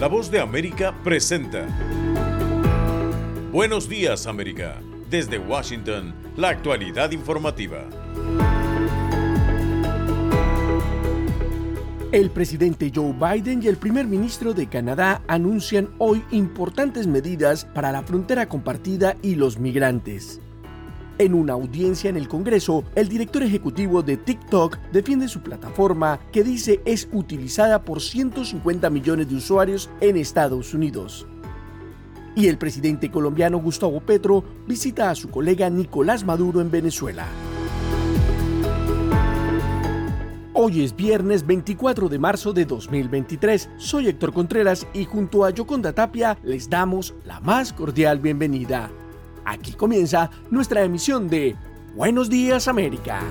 La Voz de América presenta Buenos Días, América. Desde Washington, la actualidad informativa. El presidente Joe Biden y el primer ministro de Canadá anuncian hoy importantes medidas para la frontera compartida y los migrantes. En una audiencia en el Congreso, el director ejecutivo de TikTok defiende su plataforma que dice es utilizada por 150 millones de usuarios en Estados Unidos. Y el presidente colombiano Gustavo Petro visita a su colega Nicolás Maduro en Venezuela. Hoy es viernes 24 de marzo de 2023. Soy Héctor Contreras y junto a Yoconda Tapia les damos la más cordial bienvenida. Aquí comienza nuestra emisión de Buenos Días, América.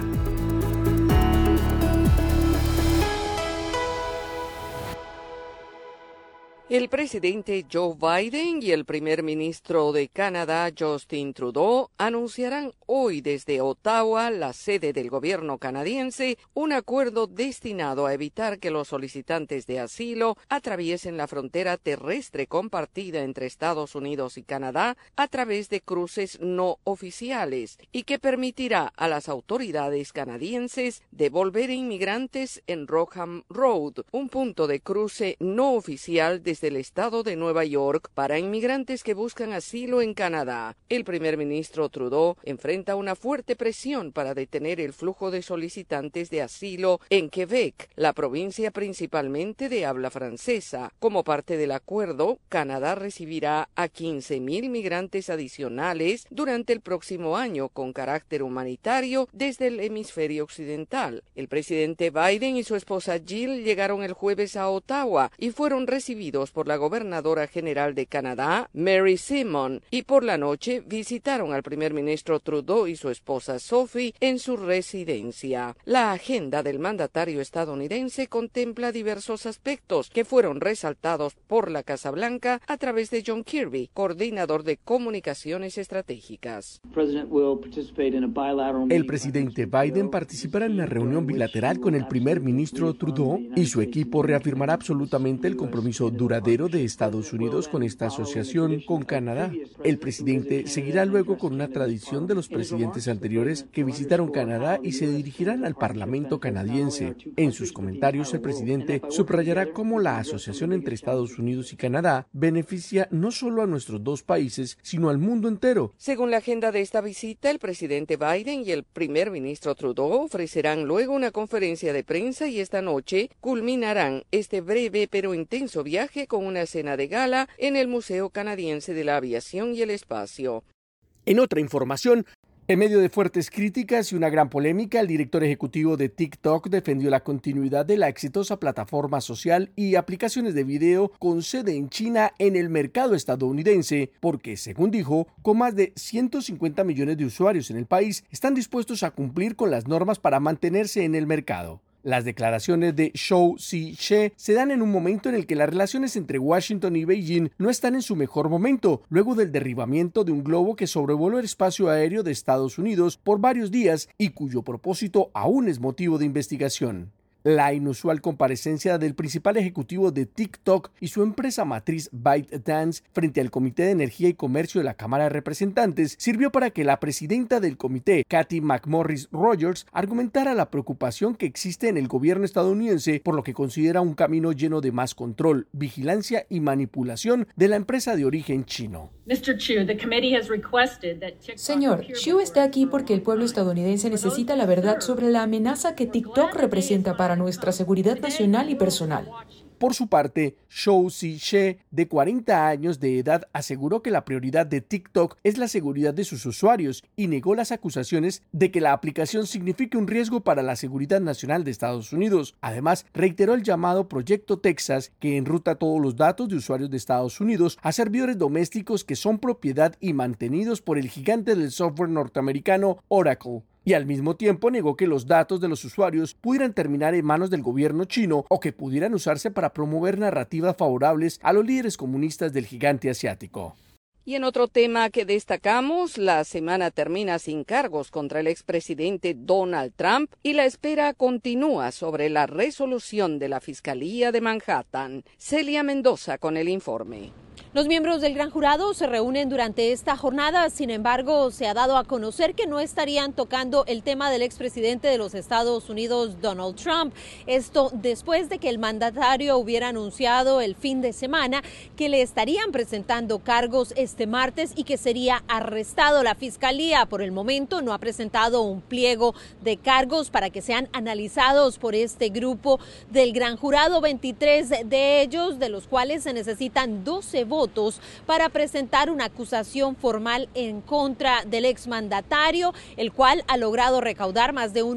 El presidente Joe Biden y el primer ministro de Canadá, Justin Trudeau, anunciarán hoy desde Ottawa, la sede del gobierno canadiense, un acuerdo destinado a evitar que los solicitantes de asilo atraviesen la frontera terrestre compartida entre Estados Unidos y Canadá a través de cruces no oficiales y que permitirá a las autoridades canadienses devolver inmigrantes en Rockham Road, un punto de cruce no oficial desde el estado de Nueva York para inmigrantes que buscan asilo en Canadá. El primer ministro Trudeau enfrenta una fuerte presión para detener el flujo de solicitantes de asilo en Quebec, la provincia principalmente de habla francesa. Como parte del acuerdo, Canadá recibirá a 15,000 migrantes adicionales durante el próximo año con carácter humanitario desde el hemisferio occidental. El presidente Biden y su esposa Jill llegaron el jueves a Ottawa y fueron recibidos por la gobernadora general de Canadá, Mary Simon, y por la noche visitaron al primer ministro Trudeau y su esposa Sophie en su residencia. La agenda del mandatario estadounidense contempla diversos aspectos que fueron resaltados por la Casa Blanca a través de John Kirby, coordinador de comunicaciones estratégicas. El presidente Biden participará en una reunión bilateral con el primer ministro Trudeau y su equipo reafirmará absolutamente el compromiso duradero de Estados Unidos con esta asociación con Canadá. El presidente seguirá luego con una tradición de los presidentes anteriores que visitaron Canadá y se dirigirán al Parlamento canadiense. En sus comentarios, el presidente subrayará cómo la asociación entre Estados Unidos y Canadá beneficia no solo a nuestros dos países, sino al mundo entero. Según la agenda de esta visita, el presidente Biden y el primer ministro Trudeau ofrecerán luego una conferencia de prensa y esta noche culminarán este breve pero intenso viaje con una cena de gala en el Museo Canadiense de la Aviación y el Espacio. En otra información, en medio de fuertes críticas y una gran polémica, el director ejecutivo de TikTok defendió la continuidad de la exitosa plataforma social y aplicaciones de video con sede en China en el mercado estadounidense, porque, según dijo, con más de 150 millones de usuarios en el país, están dispuestos a cumplir con las normas para mantenerse en el mercado. Las declaraciones de Zhou Zishe se dan en un momento en el que las relaciones entre Washington y Beijing no están en su mejor momento, luego del derribamiento de un globo que sobrevoló el espacio aéreo de Estados Unidos por varios días y cuyo propósito aún es motivo de investigación. La inusual comparecencia del principal ejecutivo de TikTok y su empresa matriz ByteDance frente al Comité de Energía y Comercio de la Cámara de Representantes sirvió para que la presidenta del comité, Cathy McMorris Rogers, argumentara la preocupación que existe en el gobierno estadounidense por lo que considera un camino lleno de más control, vigilancia y manipulación de la empresa de origen chino. Señor, Xu está aquí porque el pueblo estadounidense necesita la verdad sobre la amenaza que TikTok representa para nuestra seguridad nacional y personal. Por su parte, Zhou Zishe, de 40 años de edad, aseguró que la prioridad de TikTok es la seguridad de sus usuarios y negó las acusaciones de que la aplicación signifique un riesgo para la seguridad nacional de Estados Unidos. Además, reiteró el llamado Proyecto Texas, que enruta todos los datos de usuarios de Estados Unidos a servidores domésticos que son propiedad y mantenidos por el gigante del software norteamericano Oracle. Y al mismo tiempo negó que los datos de los usuarios pudieran terminar en manos del gobierno chino o que pudieran usarse para promover narrativas favorables a los líderes comunistas del gigante asiático. Y en otro tema que destacamos, la semana termina sin cargos contra el expresidente Donald Trump y la espera continúa sobre la resolución de la Fiscalía de Manhattan. Celia Mendoza con el informe. Los miembros del gran jurado se reúnen durante esta jornada, sin embargo, se ha dado a conocer que no estarían tocando el tema del expresidente de los Estados Unidos, Donald Trump. Esto después de que el mandatario hubiera anunciado el fin de semana que le estarían presentando cargos este martes y que sería arrestado. La Fiscalía, por el momento, no ha presentado un pliego de cargos para que sean analizados por este grupo del gran jurado. 23 de ellos, de los cuales se necesitan 12 votos para presentar una acusación formal en contra del exmandatario, el cual ha logrado recaudar más de $1,5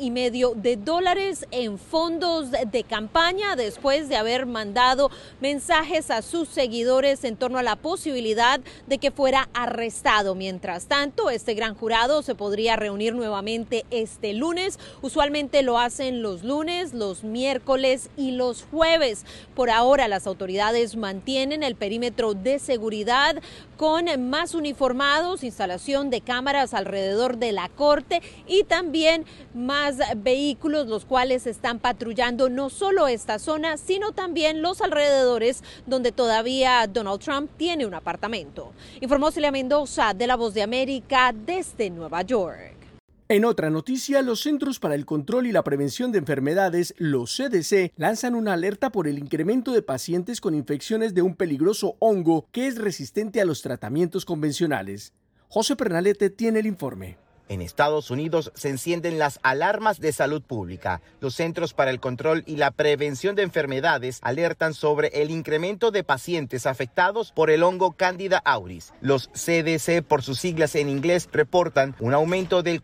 millones en fondos de campaña después de haber mandado mensajes a sus seguidores en torno a la posibilidad de que fuera arrestado. Mientras tanto, este gran jurado se podría reunir nuevamente este lunes. Usualmente lo hacen los lunes, los miércoles y los jueves. Por ahora, las autoridades mantienen el perímetro de seguridad con más uniformados, instalación de cámaras alrededor de la corte y también más vehículos, los cuales están patrullando no solo esta zona, sino también los alrededores donde todavía Donald Trump tiene un apartamento. Informó Celia Mendoza de La Voz de América desde Nueva York. En otra noticia, los Centros para el Control y la Prevención de Enfermedades, los CDC, lanzan una alerta por el incremento de pacientes con infecciones de un peligroso hongo que es resistente a los tratamientos convencionales. José Pernalete tiene el informe. En Estados Unidos se encienden las alarmas de salud pública. Los Centros para el Control y la Prevención de Enfermedades alertan sobre el incremento de pacientes afectados por el hongo Candida auris. Los CDC, por sus siglas en inglés, reportan un aumento del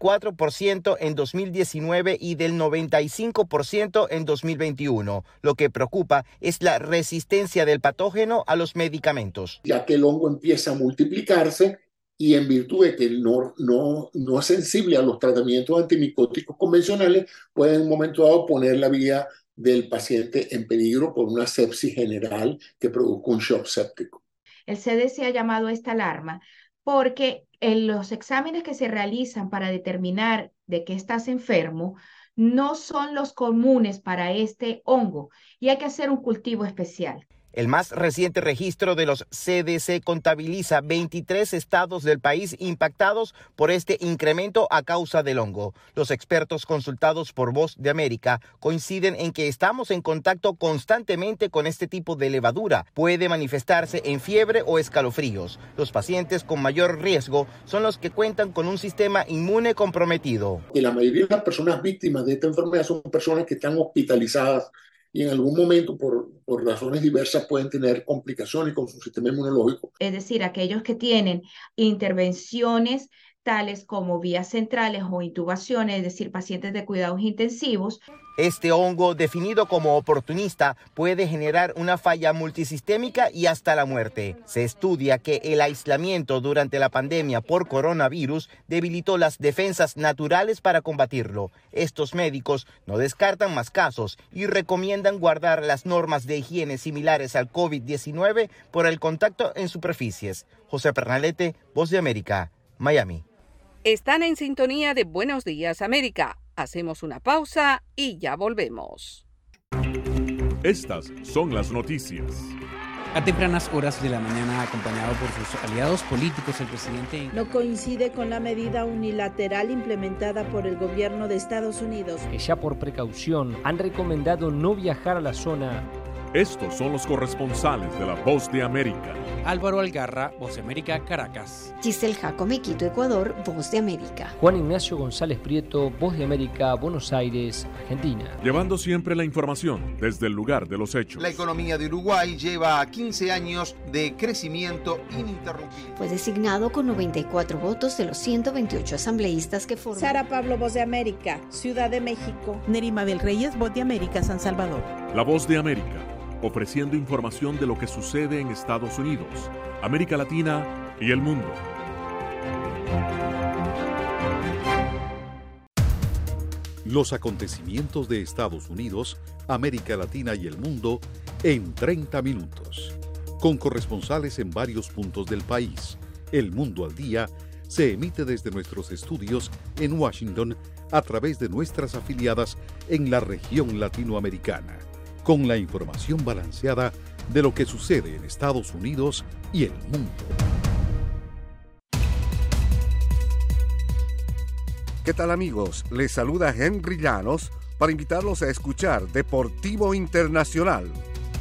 44% en 2019 y del 95% en 2021. Lo que preocupa es la resistencia del patógeno a los medicamentos. Ya que el hongo empieza a multiplicarse, y en virtud de que no es sensible a los tratamientos antimicóticos convencionales, puede en un momento dado poner la vida del paciente en peligro por una sepsis general que produzca un shock séptico. El CDC ha llamado a esta alarma porque en los exámenes que se realizan para determinar de qué estás enfermo no son los comunes para este hongo y hay que hacer un cultivo especial. El más reciente registro de los CDC contabiliza 23 estados del país impactados por este incremento a causa del hongo. Los expertos consultados por Voz de América coinciden en que estamos en contacto constantemente con este tipo de levadura. Puede manifestarse en fiebre o escalofríos. Los pacientes con mayor riesgo son los que cuentan con un sistema inmune comprometido. Y la mayoría de las personas víctimas de esta enfermedad son personas que están hospitalizadas y en algún momento, por razones diversas, pueden tener complicaciones con su sistema inmunológico. Es decir, aquellos que tienen intervenciones tales como vías centrales o intubaciones, es decir, pacientes de cuidados intensivos. Este hongo, definido como oportunista, puede generar una falla multisistémica y hasta la muerte. Se estudia que el aislamiento durante la pandemia por coronavirus debilitó las defensas naturales para combatirlo. Estos médicos no descartan más casos y recomiendan guardar las normas de higiene similares al COVID-19 por el contacto en superficies. José Pernalete, Voz de América, Miami. Están en sintonía de Buenos Días América. Hacemos una pausa y ya volvemos. Estas son las noticias. A tempranas horas de la mañana, acompañado por sus aliados políticos, el presidente no coincide con la medida unilateral implementada por el gobierno de Estados Unidos, que ya por precaución han recomendado no viajar a la zona. Estos son los corresponsales de La Voz de América. Álvaro Algarra, Voz de América, Caracas. Giselle Jacome, Quito, Ecuador, Voz de América. Juan Ignacio González Prieto, Voz de América, Buenos Aires, Argentina. Llevando siempre la información desde el lugar de los hechos. La economía de Uruguay lleva 15 años de crecimiento ininterrumpido. Fue designado con 94 votos de los 128 asambleístas que forman. Sara Pablo, Voz de América, Ciudad de México. Nerima Bel Reyes, Voz de América, San Salvador. La Voz de América, ofreciendo información de lo que sucede en Estados Unidos, América Latina y el mundo. Los acontecimientos de Estados Unidos, América Latina y el mundo en 30 minutos. con corresponsales en varios puntos del país. El Mundo al Día se emite desde nuestros estudios en Washington a través de nuestras afiliadas en la región latinoamericana, con la información balanceada de lo que sucede en Estados Unidos y el mundo. ¿Qué tal, amigos? Les saluda Henry Llanos para invitarlos a escuchar Deportivo Internacional.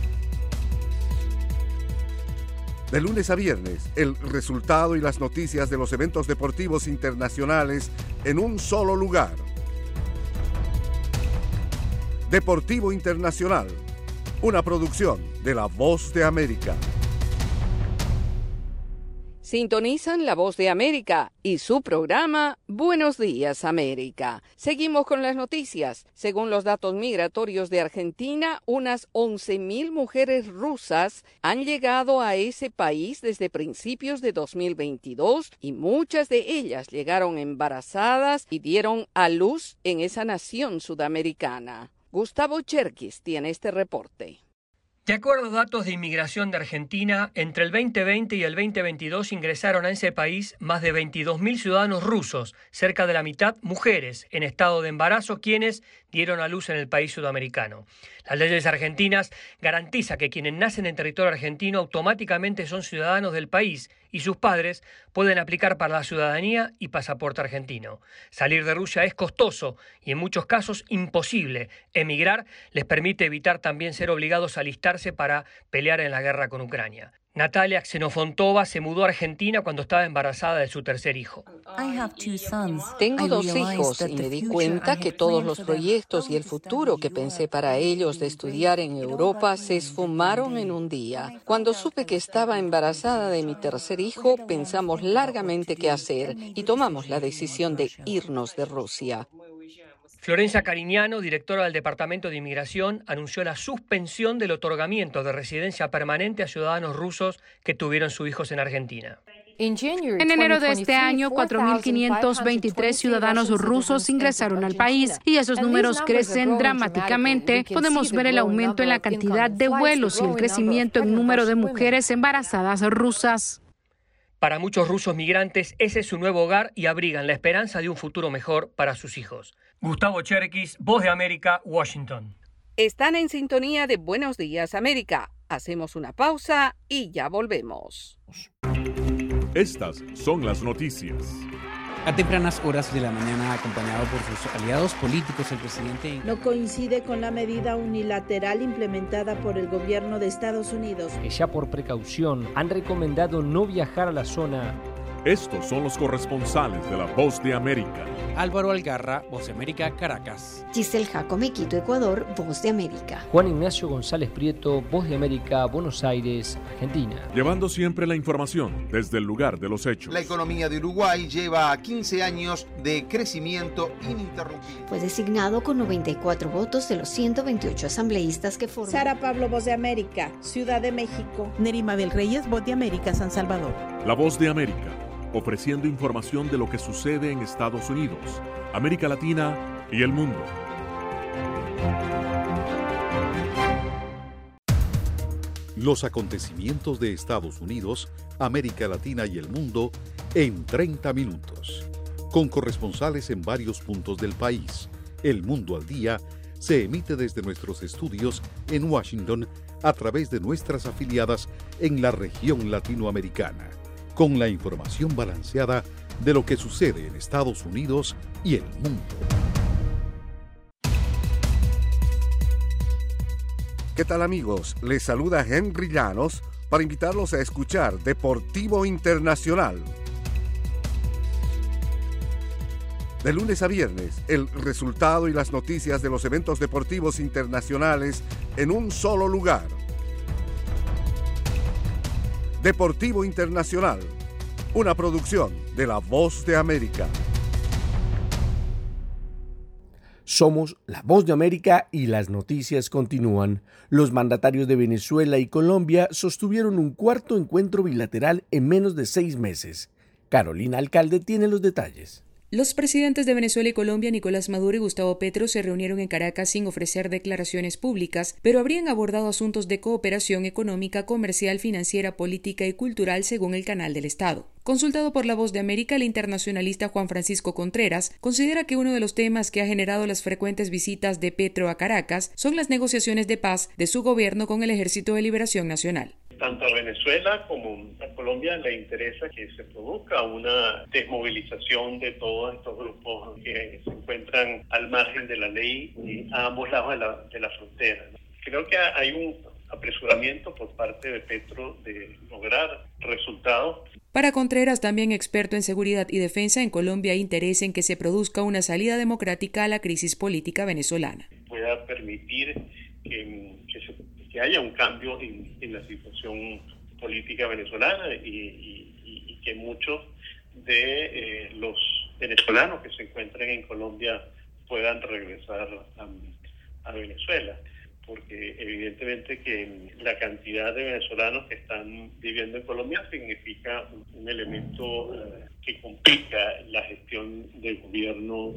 De lunes a viernes, el resultado y las noticias de los eventos deportivos internacionales en un solo lugar. Deportivo Internacional, una producción de La Voz de América. Sintonizan La Voz de América y su programa Buenos Días América. Seguimos con las noticias. Según los datos migratorios de Argentina, unas 11.000 mujeres rusas han llegado a ese país desde principios de 2022 y muchas de ellas llegaron embarazadas y dieron a luz en esa nación sudamericana. Gustavo Cherkis tiene este reporte. De acuerdo a datos de inmigración de Argentina, entre el 2020 y el 2022 ingresaron a ese país más de 22.000 ciudadanos rusos, cerca de la mitad mujeres en estado de embarazo, quienes dieron a luz en el país sudamericano. Las leyes argentinas garantizan que quienes nacen en territorio argentino automáticamente son ciudadanos del país y sus padres pueden aplicar para la ciudadanía y pasaporte argentino. Salir de Rusia es costoso y en muchos casos imposible. Emigrar les permite evitar también ser obligados a alistarse para pelear en la guerra con Ucrania. Natalia Xenofontova se mudó a Argentina cuando estaba embarazada de su tercer hijo. Tengo 2 hijos y me di cuenta que todos los proyectos y el futuro que pensé para ellos de estudiar en Europa se esfumaron en un día. Cuando supe que estaba embarazada de mi tercer hijo, pensamos largamente qué hacer y tomamos la decisión de irnos de Rusia. Florencia Cariñano, directora del Departamento de Inmigración, anunció la suspensión del otorgamiento de residencia permanente a ciudadanos rusos que tuvieron sus hijos en Argentina. En enero de este año, 4.523 ciudadanos rusos ingresaron al país y esos números crecen dramáticamente. Podemos ver el aumento en la cantidad de vuelos y el crecimiento en número de mujeres embarazadas rusas. Para muchos rusos migrantes, ese es su nuevo hogar y abrigan la esperanza de un futuro mejor para sus hijos. Gustavo Cherkis, Voz de América, Washington. Están en sintonía de Buenos Días América. Hacemos una pausa y ya volvemos. Estas son las noticias. A tempranas horas de la mañana, acompañado por sus aliados políticos, el presidente... No coincide con la medida unilateral implementada por el gobierno de Estados Unidos. Que ya por precaución han recomendado no viajar a la zona. Estos son los corresponsales de La Voz de América. Álvaro Algarra, Voz de América, Caracas. Giselle Jacome, Quito, Ecuador, Voz de América. Juan Ignacio González Prieto, Voz de América, Buenos Aires, Argentina. Llevando siempre la información desde el lugar de los hechos. La economía de Uruguay lleva 15 años de crecimiento ininterrumpido. Fue designado con 94 votos de los 128 asambleístas que forman. Sara Pablo, Voz de América, Ciudad de México. Nerimabel Reyes, Voz de América, San Salvador. La Voz de América, ofreciendo información de lo que sucede en Estados Unidos, América Latina y el mundo. Los acontecimientos de Estados Unidos, América Latina y el mundo en 30 minutos. Con corresponsales en varios puntos del país. El Mundo al Día se emite desde nuestros estudios en Washington a través de nuestras afiliadas en la región latinoamericana, con la información balanceada de lo que sucede en Estados Unidos y el mundo. ¿Qué tal, amigos? Les saluda Henry Llanos para invitarlos a escuchar Deportivo Internacional. De lunes a viernes, el resultado y las noticias de los eventos deportivos internacionales en un solo lugar. Deportivo Internacional, una producción de La Voz de América. Somos La Voz de América y las noticias continúan. Los mandatarios de Venezuela y Colombia sostuvieron un cuarto encuentro bilateral en menos de 6 meses. Carolina Alcalde tiene los detalles. Los presidentes de Venezuela y Colombia, Nicolás Maduro y Gustavo Petro, se reunieron en Caracas sin ofrecer declaraciones públicas, pero habrían abordado asuntos de cooperación económica, comercial, financiera, política y cultural, según el Canal del Estado. Consultado por La Voz de América, el internacionalista Juan Francisco Contreras considera que uno de los temas que ha generado las frecuentes visitas de Petro a Caracas son las negociaciones de paz de su gobierno con el Ejército de Liberación Nacional. Tanto a Venezuela como a Colombia le interesa que se produzca una desmovilización de todos estos grupos que se encuentran al margen de la ley a ambos lados de la frontera. Creo que hay un apresuramiento por parte de Petro de lograr resultados. Para Contreras, también experto en seguridad y defensa, en Colombia hay interés en que se produzca una salida democrática a la crisis política venezolana. Pueda permitir que haya un cambio en la situación política venezolana y que muchos de los venezolanos que se encuentren en Colombia puedan regresar a Venezuela, porque evidentemente que la cantidad de venezolanos que están viviendo en Colombia significa un elemento que complica la gestión del gobierno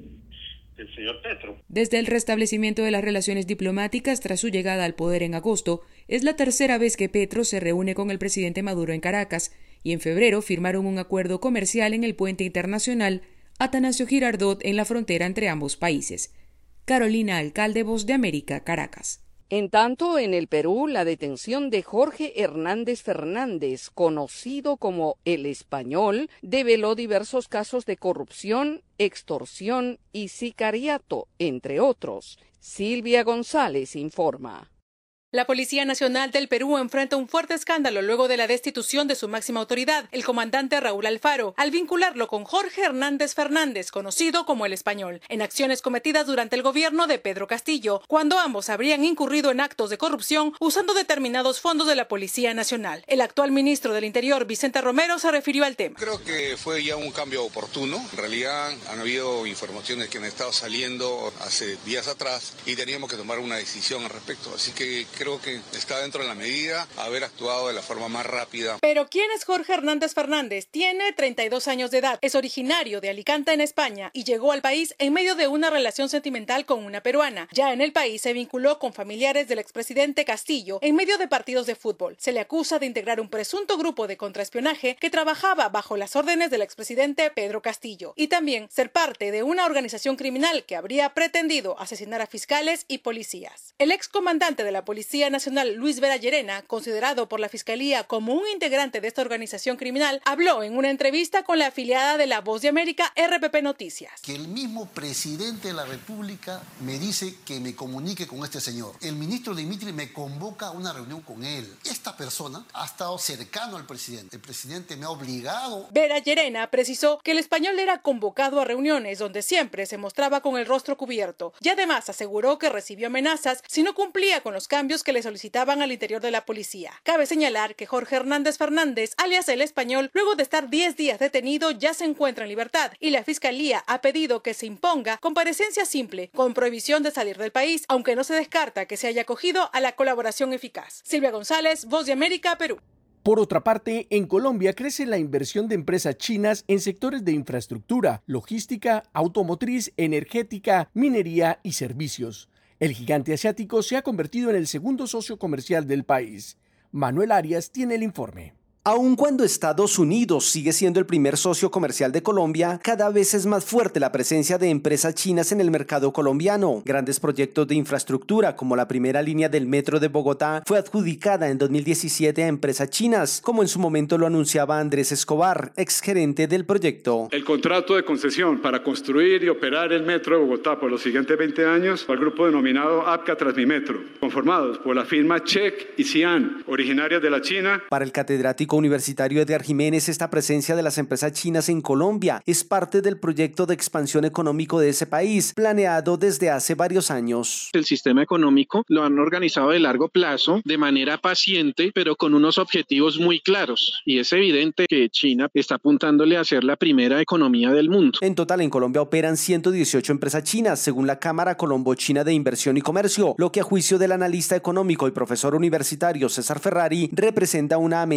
del señor Petro. Desde el restablecimiento de las relaciones diplomáticas tras su llegada al poder en agosto, es la tercera vez que Petro se reúne con el presidente Maduro en Caracas, y en febrero firmaron un acuerdo comercial en el puente internacional Atanasio Girardot en la frontera entre ambos países. Carolina Alcalde, Voz de América, Caracas. En tanto, en el Perú, la detención de Jorge Hernández Fernández, conocido como El Español, develó diversos casos de corrupción, extorsión y sicariato, entre otros. Silvia González informa. La Policía Nacional del Perú enfrenta un fuerte escándalo luego de la destitución de su máxima autoridad, el comandante Raúl Alfaro, al vincularlo con Jorge Hernández Fernández, conocido como El Español, en acciones cometidas durante el gobierno de Pedro Castillo, cuando ambos habrían incurrido en actos de corrupción usando determinados fondos de la Policía Nacional. El actual ministro del Interior, Vicente Romero, se refirió al tema. Creo que fue ya un cambio oportuno. En realidad han habido informaciones que han estado saliendo hace días atrás y teníamos que tomar una decisión al respecto. Así que creo que está dentro de la medida haber actuado de la forma más rápida. Pero ¿quién es Jorge Hernández Fernández? Tiene 32 años de edad, es originario de Alicante, en España, y llegó al país en medio de una relación sentimental con una peruana. Ya en el país se vinculó con familiares del expresidente Castillo en medio de partidos de fútbol. Se le acusa de integrar un presunto grupo de contraespionaje que trabajaba bajo las órdenes del expresidente Pedro Castillo, y también ser parte de una organización criminal que habría pretendido asesinar a fiscales y policías. El excomandante de la Policía Nacional, Luis Vera Llerena, considerado por la Fiscalía como un integrante de esta organización criminal, habló en una entrevista con la afiliada de La Voz de América, RPP Noticias. Que el mismo presidente de la República me dice que me comunique con este señor. El ministro Dimitri me convoca a una reunión con él. Esta persona ha estado cercano al presidente. El presidente me ha obligado. Vera Llerena precisó que El Español era convocado a reuniones donde siempre se mostraba con el rostro cubierto, y además aseguró que recibió amenazas si no cumplía con los cambios que le solicitaban al interior de la policía. Cabe señalar que Jorge Hernández Fernández, alias El Español, luego de estar 10 días detenido, ya se encuentra en libertad, y la Fiscalía ha pedido que se imponga comparecencia simple, con prohibición de salir del país, aunque no se descarta que se haya acogido a la colaboración eficaz. Silvia González, Voz de América, Perú. Por otra parte, en Colombia crece la inversión de empresas chinas en sectores de infraestructura, logística, automotriz, energética, minería y servicios. El gigante asiático se ha convertido en el segundo socio comercial del país. Manuel Arias tiene el informe. Aun cuando Estados Unidos sigue siendo el primer socio comercial de Colombia, cada vez es más fuerte la presencia de empresas chinas en el mercado colombiano. Grandes proyectos de infraestructura, como la primera línea del metro de Bogotá, fue adjudicada en 2017 a empresas chinas, como en su momento lo anunciaba Andrés Escobar, exgerente del proyecto. El contrato de concesión para construir y operar el metro de Bogotá por los siguientes 20 años fue al grupo denominado APCA Transmimetro, conformados por la firma Check y Xi'an, originarias de la China. Para el catedrático universitario Edgar Jiménez, esta presencia de las empresas chinas en Colombia es parte del proyecto de expansión económico de ese país, planeado desde hace varios años. El sistema económico lo han organizado de largo plazo, de manera paciente, pero con unos objetivos muy claros. Y es evidente que China está apuntándole a ser la primera economía del mundo. En total, en Colombia operan 118 empresas chinas, según la Cámara Colombo-China de Inversión y Comercio, lo que a juicio del analista económico y profesor universitario César Ferrari representa una amenaza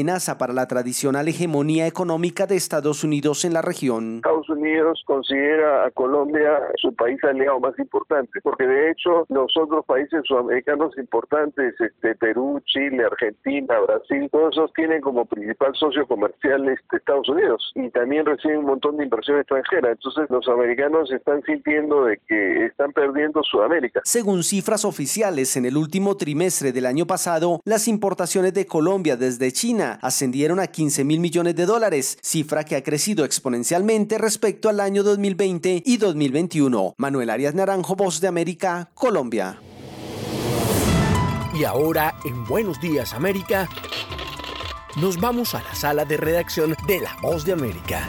para la tradicional hegemonía económica de Estados Unidos en la región. Estados Unidos considera a Colombia su país aliado más importante, porque de hecho los otros países sudamericanos importantes, Perú, Chile, Argentina, Brasil, todos esos tienen como principal socio comercial Estados Unidos y también reciben un montón de inversión extranjera. Entonces los americanos están sintiendo de que están perdiendo Sudamérica. Según cifras oficiales, en el último trimestre del año pasado, las importaciones de Colombia desde China ascendieron a 15.000 millones de dólares, cifra que ha crecido exponencialmente respecto al año 2020 y 2021. Manuel Arias Naranjo, Voz de América, Colombia. Y ahora, en Buenos Días América, nos vamos a la sala de redacción de La Voz de América.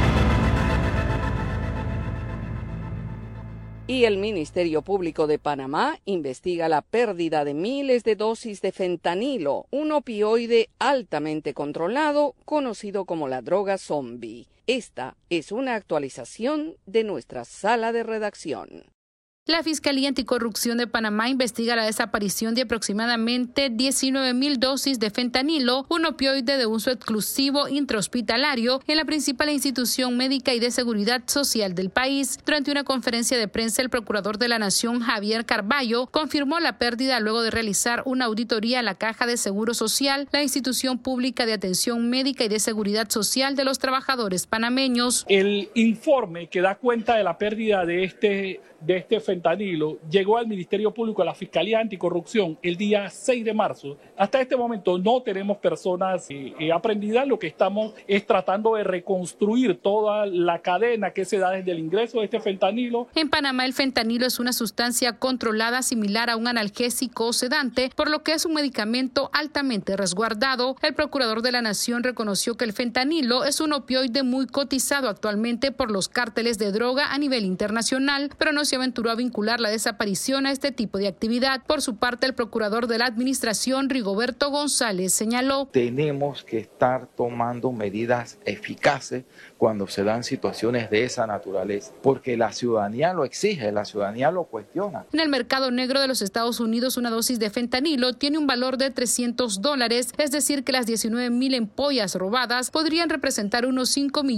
Y el Ministerio Público de Panamá investiga la pérdida de miles de dosis de fentanilo, un opioide altamente controlado, conocido como la droga zombie. Esta es una actualización de nuestra sala de redacción. La Fiscalía Anticorrupción de Panamá investiga la desaparición de aproximadamente 19.000 dosis de fentanilo, un opioide de uso exclusivo intrahospitalario, en la principal institución médica y de seguridad social del país. Durante una conferencia de prensa, el procurador de la Nación, Javier Carballo, confirmó la pérdida luego de realizar una auditoría a la Caja de Seguro Social, la institución pública de atención médica y de seguridad social de los trabajadores panameños. El informe que da cuenta de la pérdida de este fentanilo llegó al Ministerio Público, a la Fiscalía Anticorrupción, el día 6 de marzo. Hasta este momento no tenemos personas aprendidas. Lo que estamos es tratando de reconstruir toda la cadena que se da desde el ingreso de este fentanilo. En Panamá, el fentanilo es una sustancia controlada similar a un analgésico o sedante, por lo que es un medicamento altamente resguardado. El procurador de la Nación reconoció que el fentanilo es un opioide muy cotizado actualmente por los cárteles de droga a nivel internacional, pero no se aventuró a vincular la desaparición a este tipo de actividad. Por su parte, el procurador de la administración, Rigoberto González, señaló: tenemos que estar tomando medidas eficaces cuando se dan situaciones de esa naturaleza, porque la ciudadanía lo exige, la ciudadanía lo cuestiona. En el mercado negro de los Estados Unidos, una dosis de fentanilo tiene un valor de $300, es decir, que las 19.000 ampollas robadas podrían representar unos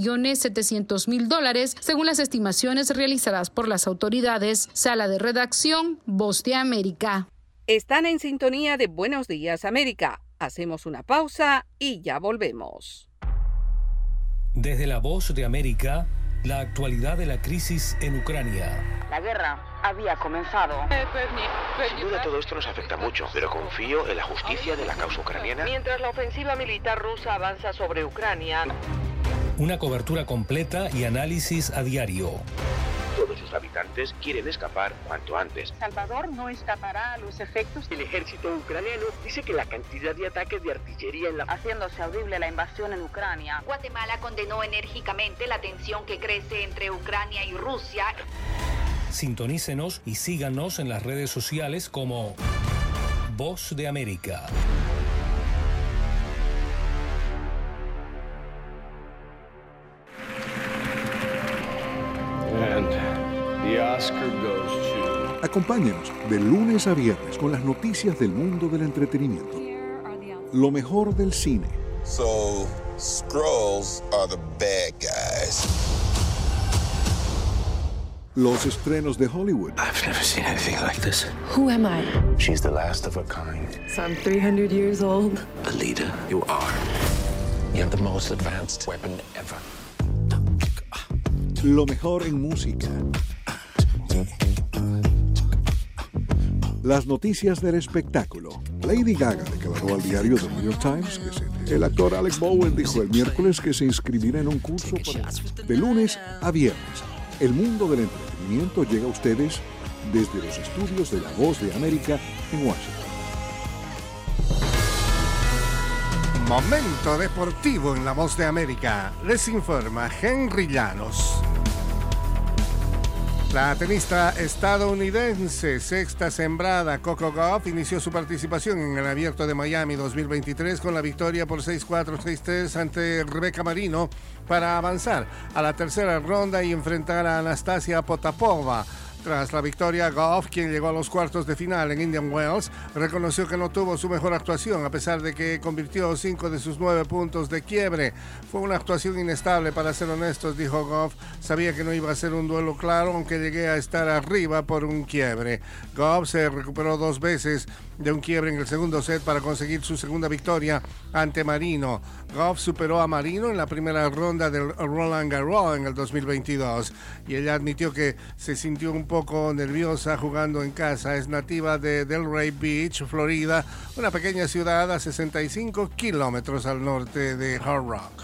$5.700.000, según las estimaciones realizadas por las autoridades. Sala de redacción, Voz de América. Están en sintonía de Buenos Días América. Hacemos una pausa y ya volvemos. Desde la Voz de América, la actualidad de la crisis en Ucrania. La guerra había comenzado. Sin duda todo esto nos afecta mucho, pero confío en la justicia de la causa ucraniana. Mientras la ofensiva militar rusa avanza sobre Ucrania. Una cobertura completa y análisis a diario. Todos sus habitantes quieren escapar cuanto antes. Salvador no escapará a los efectos. El ejército ucraniano dice que la cantidad de ataques de artillería haciéndose audible la invasión en Ucrania. Guatemala condenó enérgicamente la tensión que crece entre Ucrania y Rusia. Sintonícenos y síganos en las redes sociales como Voz de América. Acompáñenos de lunes a viernes con las noticias del mundo del entretenimiento. Lo mejor del cine. So, Skrulls are the bad guys. Los estrenos de Hollywood. I've never seen anything like this. Who am I? She's the last of her kind. So I'm 300 years old. A leader, you are. You have the most advanced weapon ever. Lo mejor en música. Las noticias del espectáculo. Lady Gaga declaró al diario The New York Times que el actor Alec Bowen dijo el miércoles que se inscribirá en un curso de lunes a viernes. El mundo del entretenimiento llega a ustedes desde los estudios de La Voz de América en Washington. Momento deportivo en La Voz de América. Les informa Henry Llanos. La tenista estadounidense sexta sembrada Coco Gauff inició su participación en el Abierto de Miami 2023 con la victoria por 6-4, 6-3 ante Rebeca Marino para avanzar a la tercera ronda y enfrentar a Anastasia Potapova. Tras la victoria, Goff, quien llegó a los cuartos de final en Indian Wells, reconoció que no tuvo su mejor actuación, a pesar de que convirtió 5 de sus 9 puntos de quiebre. Fue una actuación inestable, para ser honestos, dijo Goff. Sabía que no iba a ser un duelo claro, aunque llegué a estar arriba por un quiebre. Goff se recuperó 2 veces de un quiebre en el segundo set para conseguir su segunda victoria ante Marino. Goff superó a Marino en la primera ronda del Roland Garros en el 2022 y ella admitió que se sintió un poco nerviosa jugando en casa. Es nativa de Delray Beach, Florida, una pequeña ciudad a 65 kilómetros al norte de Hard Rock.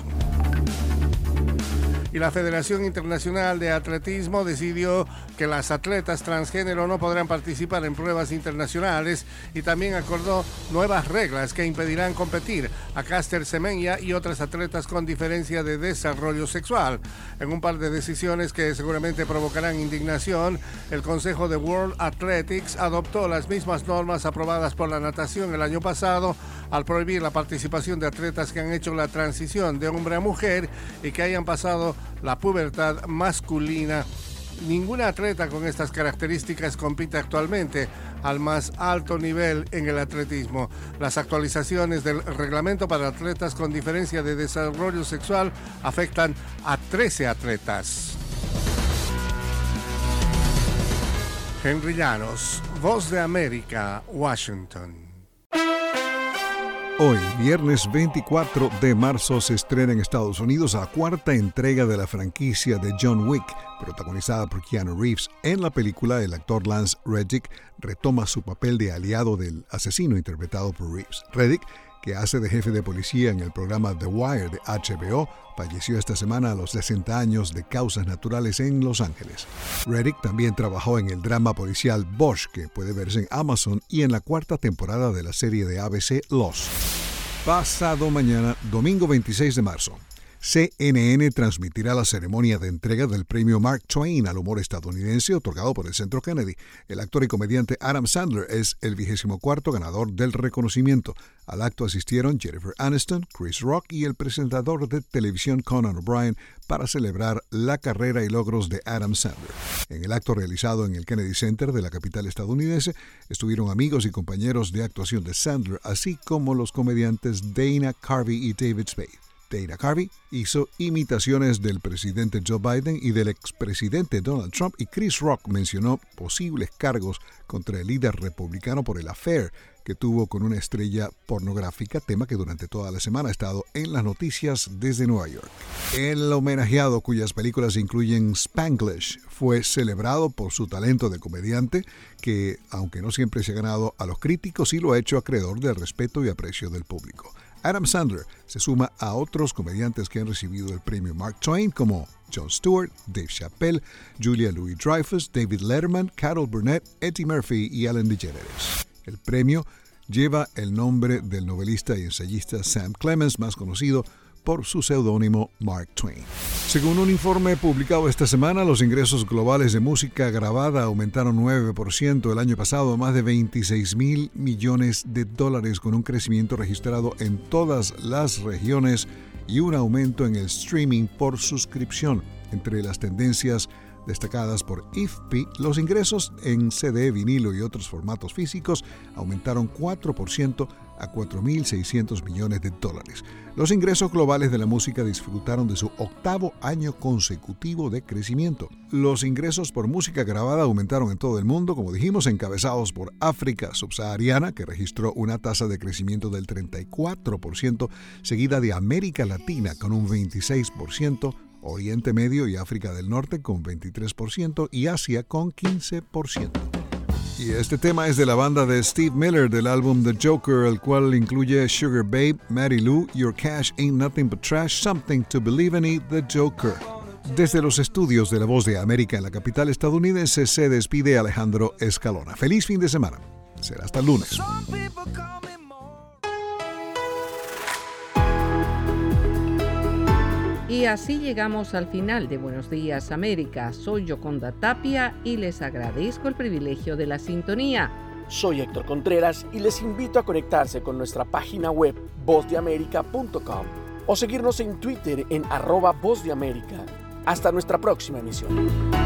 Y la Federación Internacional de Atletismo decidió que las atletas transgénero no podrán participar en pruebas internacionales y también acordó nuevas reglas que impedirán competir a Caster Semenya y otras atletas con diferencia de desarrollo sexual. En un par de decisiones que seguramente provocarán indignación, el Consejo de World Athletics adoptó las mismas normas aprobadas por la natación el año pasado al prohibir la participación de atletas que han hecho la transición de hombre a mujer y que hayan pasado la pubertad masculina. Ninguna atleta con estas características compite actualmente al más alto nivel en el atletismo. Las actualizaciones del reglamento para atletas con diferencia de desarrollo sexual afectan a 13 atletas. Henry Llanos, Voz de América, Washington. Hoy, viernes 24 de marzo, se estrena en Estados Unidos la 4ª entrega de la franquicia de John Wick, protagonizada por Keanu Reeves. En la película, el actor Lance Reddick retoma su papel de aliado del asesino interpretado por Reeves. Reddick, que hace de jefe de policía en el programa The Wire de HBO, falleció esta semana a los 60 años de causas naturales en Los Ángeles. Reddick también trabajó en el drama policial Bosch, que puede verse en Amazon, y en la 4ª temporada de la serie de ABC Lost. Pasado mañana, domingo 26 de marzo, CNN transmitirá la ceremonia de entrega del premio Mark Twain al humor estadounidense otorgado por el Centro Kennedy. El actor y comediante Adam Sandler es el 24º ganador del reconocimiento. Al acto asistieron Jennifer Aniston, Chris Rock y el presentador de televisión Conan O'Brien para celebrar la carrera y logros de Adam Sandler. En el acto realizado en el Kennedy Center de la capital estadounidense estuvieron amigos y compañeros de actuación de Sandler, así como los comediantes Dana Carvey y David Spade. Dana Carvey hizo imitaciones del presidente Joe Biden y del expresidente Donald Trump, y Chris Rock mencionó posibles cargos contra el líder republicano por el affair que tuvo con una estrella pornográfica, tema que durante toda la semana ha estado en las noticias desde Nueva York. El homenajeado, cuyas películas incluyen Spanglish, fue celebrado por su talento de comediante, que, aunque no siempre se ha ganado a los críticos, sí lo ha hecho acreedor del respeto y aprecio del público. Adam Sandler se suma a otros comediantes que han recibido el premio Mark Twain, como Jon Stewart, Dave Chappelle, Julia Louis-Dreyfus, David Letterman, Carol Burnett, Eddie Murphy y Ellen DeGeneres. El premio lleva el nombre del novelista y ensayista Sam Clemens, más conocido por su seudónimo Mark Twain. Según un informe publicado esta semana, los ingresos globales de música grabada aumentaron 9% el año pasado a más de $26,000 millones, con un crecimiento registrado en todas las regiones y un aumento en el streaming por suscripción. Entre las tendencias destacadas por IFPI, los ingresos en CD, vinilo y otros formatos físicos aumentaron 4% a $4,600 millones. Los ingresos globales de la música disfrutaron de su 8º año consecutivo de crecimiento. Los ingresos por música grabada aumentaron en todo el mundo, como dijimos, encabezados por África subsahariana, que registró una tasa de crecimiento del 34%, seguida de América Latina con un 26%, Oriente Medio y África del Norte con 23% y Asia con 15%. Y este tema es de la banda de Steve Miller del álbum The Joker, el cual incluye Sugar Babe, Mary Lou, Your Cash Ain't Nothing But Trash, Something to Believe in y The Joker. Desde los estudios de La Voz de América en la capital estadounidense se despide Alejandro Escalona. Feliz fin de semana. Será hasta el lunes. Y así llegamos al final de Buenos Días América. Soy Yoconda Tapia y les agradezco el privilegio de la sintonía. Soy Héctor Contreras y les invito a conectarse con nuestra página web vozdeamerica.com o seguirnos en Twitter en @vozdeamerica. Hasta nuestra próxima emisión.